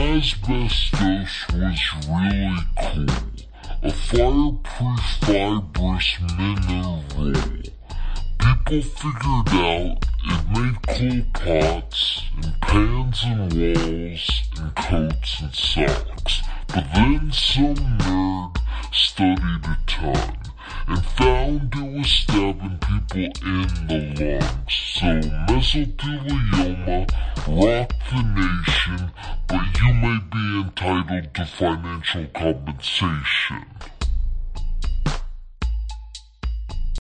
asbestos was really cool. A fireproof fibrous mineral. People figured out it made coal pots and pans and walls and coats and socks. But then some nerd studied a ton and found it was stabbing people in the lungs. So mesothelioma rocked the nation, but you may be entitled to financial compensation.